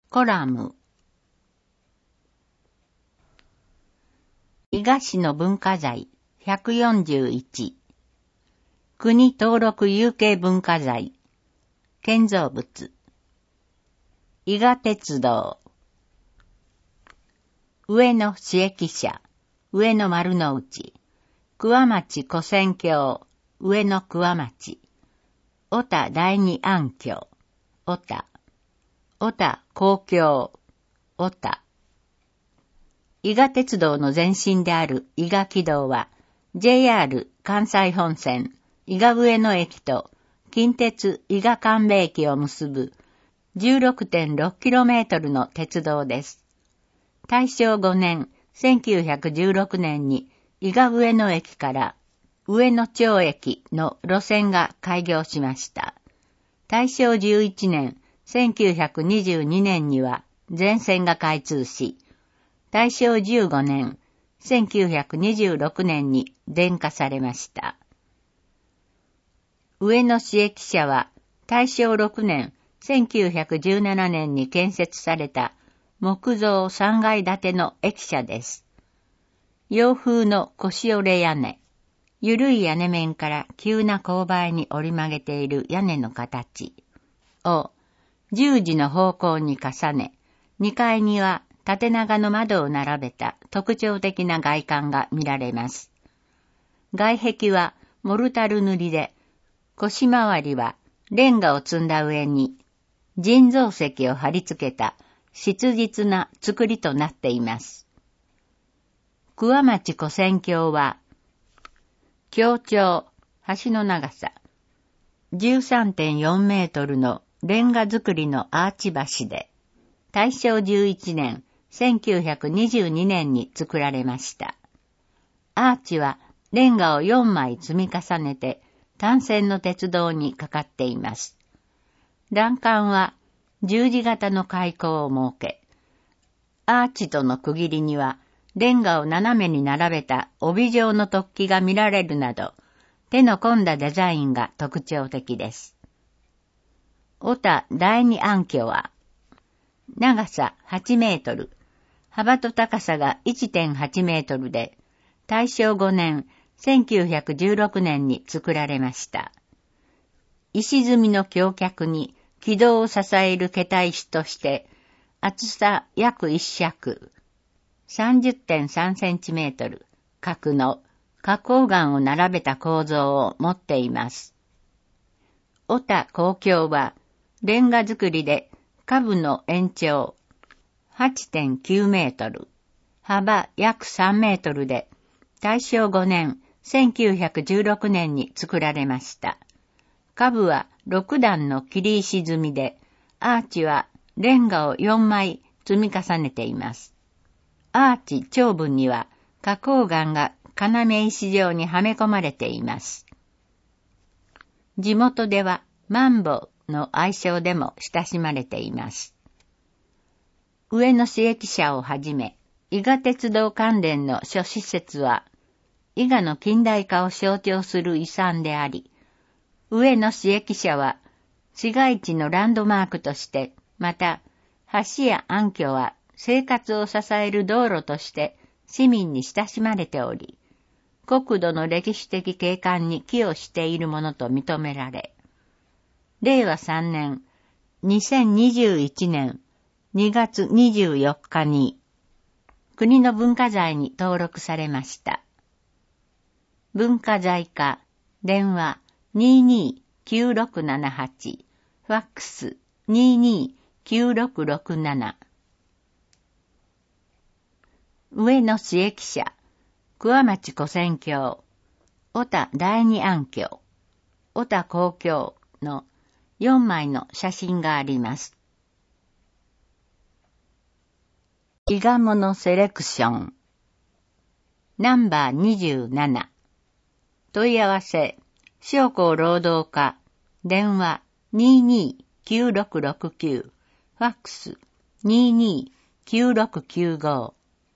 コラム。伊賀市の文化財141。国登録有形文化財。建造物。伊賀鉄道。上野市駅舎。上野丸の内。桑町古戦橋。上野桑町。小田第二安居。小田。小田公共。小田。伊賀鉄道の前身である伊賀軌道は、JR 関西本線伊賀上野駅と近鉄伊賀神戸駅を結ぶ 16.6km の鉄道です。大正5年、1916年に伊賀上野駅から上野町駅の路線が開業しました。大正11年、1922年には全線が開通し、大正15年、1926年に電化されました。上野市駅舎は大正6年、1917年に建設された木造3階建ての駅舎です。洋風の腰折れ屋根、緩い屋根面から急な勾配に折り曲げている屋根の形を10時の方向に重ね、2階には縦長の窓を並べた特徴的な外観が見られます。外壁はモルタル塗りで、腰回りはレンガを積んだ上に人造石を貼り付けた質実な作りとなっています。桑町古戦橋は、橋長、橋の長さ 13.4 メートルのレンガ造りのアーチ橋で、大正11年、1922年に作られました。アーチはレンガを4枚積み重ねて単線の鉄道にかかっています。欄干は十字型の開口を設け、アーチとの区切りにはレンガを斜めに並べた帯状の突起が見られるなど、手の込んだデザインが特徴的です。小田第二安居は、長さ8メートル、幅と高さが 1.8 メートルで、大正5年、1916年に作られました。石積みの橋脚に軌道を支える桁石として、厚さ約1尺、30.3 センチメートル、角の花崗岩を並べた構造を持っています。小田公共は、レンガ造りで下部の延長 8.9 メートル、幅約3メートルで、大正5年、1916年に作られました。下部は6段の切り石積みで、アーチはレンガを4枚積み重ねています。アーチ頂部には花崗岩が要石状にはめ込まれています。地元ではマンボの愛称でも親しまれています。上野市駅舎をはじめ、伊賀鉄道関連の諸施設は、伊賀の近代化を象徴する遺産であり、上野市駅舎は市街地のランドマークとして、また橋や暗渠は生活を支える道路として市民に親しまれており、国土の歴史的景観に寄与しているものと認められ、令和3年、2021年2月24日に国の文化財に登録されました。文化財課、電話229678、ファックス229667。上野市駅舎、桑町古戦橋、小田第二安居、小田公共の4枚の写真があります。伊賀物セレクション。ナンバー27。問い合わせ、商工労働課、電話229669、ファックス229695。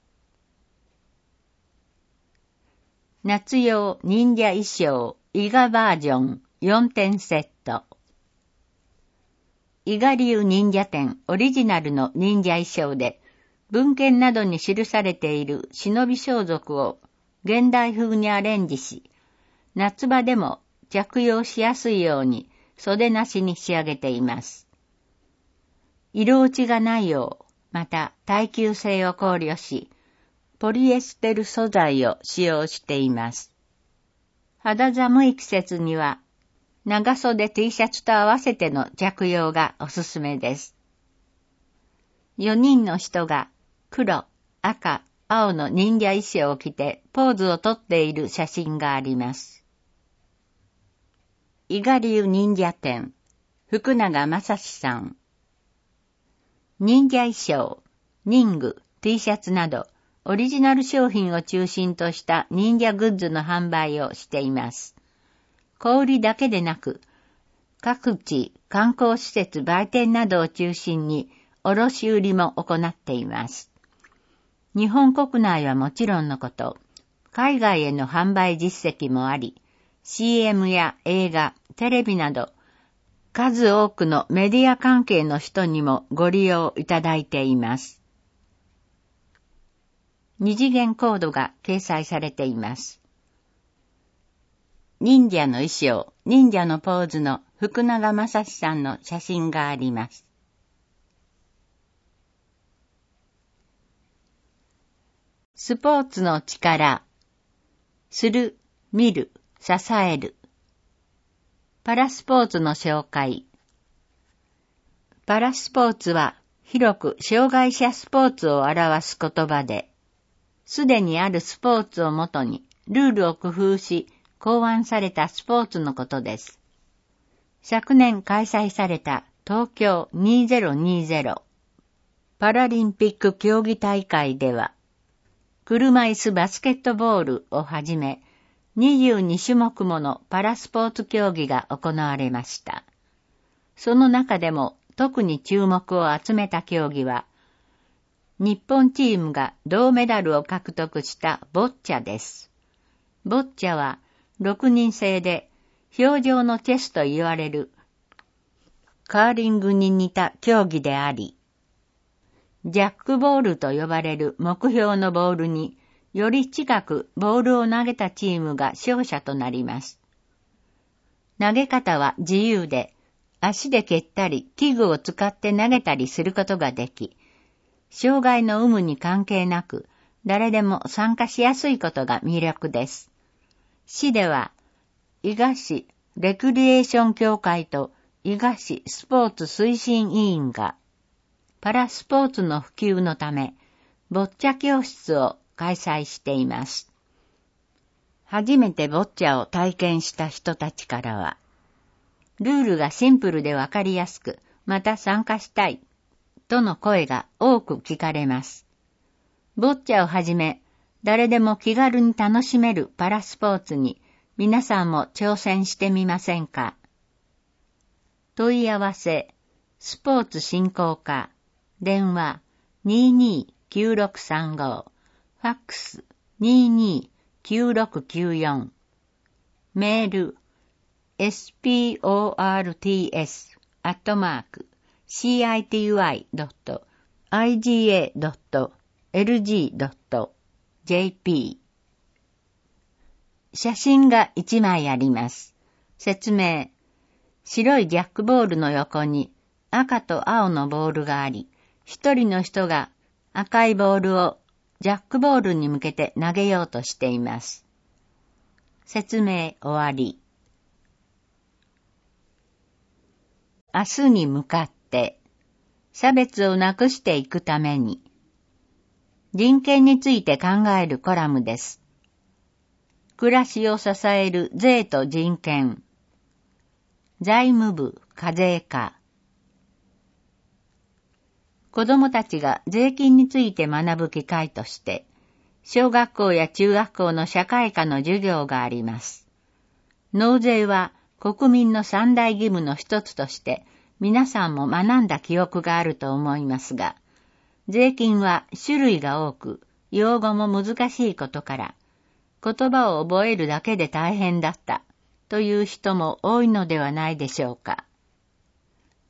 夏用忍者衣装伊賀バージョン4点セット。 伊賀流忍者展オリジナルの忍者衣装で、文献などに記されている忍び装束を現代風にアレンジし、夏場でも着用しやすいように袖なしに仕上げています。色落ちがないよう、また耐久性を考慮し、ポリエステル素材を使用しています。肌寒い季節には、長袖 T シャツと合わせての着用がおすすめです。4人の人が黒、赤、青の忍者衣装を着てポーズをとっている写真があります。伊賀流忍者展、福永正史さん。忍者衣装、忍具、T シャツなど、オリジナル商品を中心とした忍者グッズの販売をしています。小売りだけでなく、各地観光施設売店などを中心に卸売りも行っています。日本国内はもちろんのこと、海外への販売実績もあり、CM や映画、テレビなど、数多くのメディア関係の人にもご利用いただいています。二次元コードが掲載されています。忍者の衣装、忍者のポーズの福永正史さんの写真があります。スポーツの力。する、見る、支える。パラスポーツの紹介。パラスポーツは広く障害者スポーツを表す言葉で、すでにあるスポーツをもとにルールを工夫し考案されたスポーツのことです。昨年開催された東京2020パラリンピック競技大会では、車椅子バスケットボールをはじめ、22種目ものパラスポーツ競技が行われました。その中でも特に注目を集めた競技は、日本チームが銅メダルを獲得したボッチャです。ボッチャは6人制で氷上のチェスと言われるカーリングに似た競技であり、ジャックボールと呼ばれる目標のボールにより近くボールを投げたチームが勝者となります。投げ方は自由で、足で蹴ったり器具を使って投げたりすることができ、障害の有無に関係なく誰でも参加しやすいことが魅力です。市では、伊賀市レクリエーション協会と伊賀市スポーツ推進委員が、パラスポーツの普及のため、ボッチャ教室を開催しています。初めてボッチャを体験した人たちからは、ルールがシンプルでわかりやすく、また参加したい、との声が多く聞かれます。ボッチャをはじめ、誰でも気軽に楽しめるパラスポーツに皆さんも挑戦してみませんか？問い合わせ、スポーツ振興課、電話229635、ファックス229694、メール sports@city.iga.lg.jp。 写真が1枚あります。説明。白いジャックボールの横に赤と青のボールがあり、一人の人が赤いボールをジャックボールに向けて投げようとしています。説明終わり。明日に向かって差別をなくしていくために人権について考えるコラムです。暮らしを支える税と人権。財務部課税課。子どもたちが税金について学ぶ機会として、小学校や中学校の社会科の授業があります。納税は国民の三大義務の一つとして皆さんも学んだ記憶があると思いますが、税金は種類が多く、用語も難しいことから、言葉を覚えるだけで大変だったという人も多いのではないでしょうか。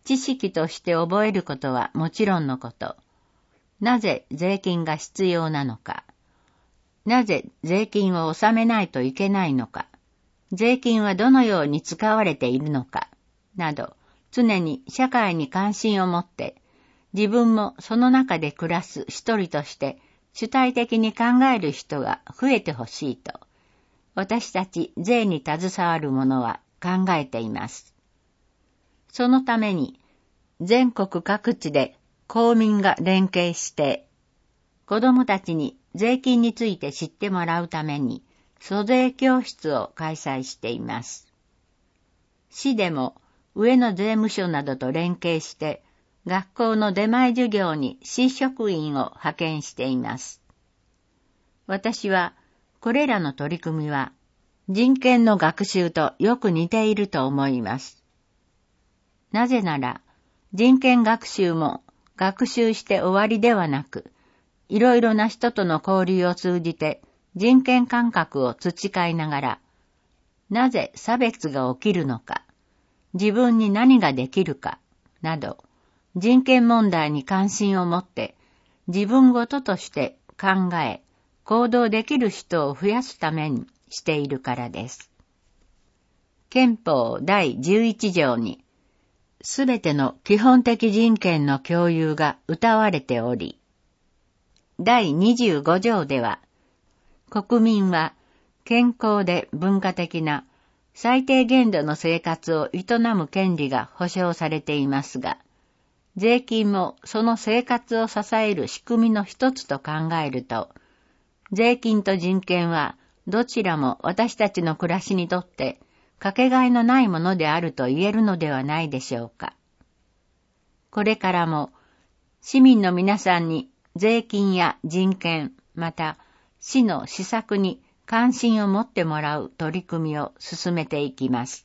知識として覚えることはもちろんのこと、なぜ税金が必要なのか、なぜ税金を納めないといけないのか、税金はどのように使われているのか、など、常に社会に関心を持って、自分もその中で暮らす一人として主体的に考える人が増えてほしいと、私たち税に携わる者は考えています。そのために、全国各地で公民が連携して、子供たちに税金について知ってもらうために、租税教室を開催しています。市でも上野税務署などと連携して、学校の出前授業に市職員を派遣しています。私は、これらの取り組みは、人権の学習とよく似ていると思います。なぜなら、人権学習も学習して終わりではなく、いろいろな人との交流を通じて人権感覚を培いながら、なぜ差別が起きるのか、自分に何ができるか、など、人権問題に関心を持って自分ごととして考え、行動できる人を増やすためにしているからです。憲法第11条に、すべての基本的人権の共有が謳われており、第25条では、国民は健康で文化的な最低限度の生活を営む権利が保障されていますが、税金もその生活を支える仕組みの一つと考えると、税金と人権はどちらも私たちの暮らしにとってかけがえのないものであると言えるのではないでしょうか。これからも市民の皆さんに税金や人権、また市の施策に関心を持ってもらう取り組みを進めていきます。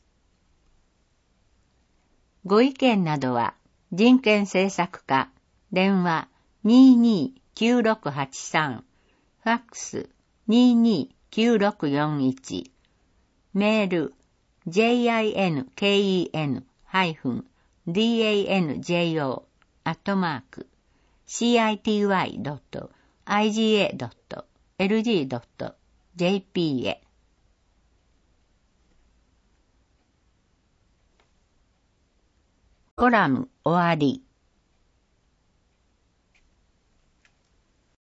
ご意見などは、人権政策課、電話229683、ファックス229641、メール jinken-danjo@city.iga.lg.jp へ。コラム終わり。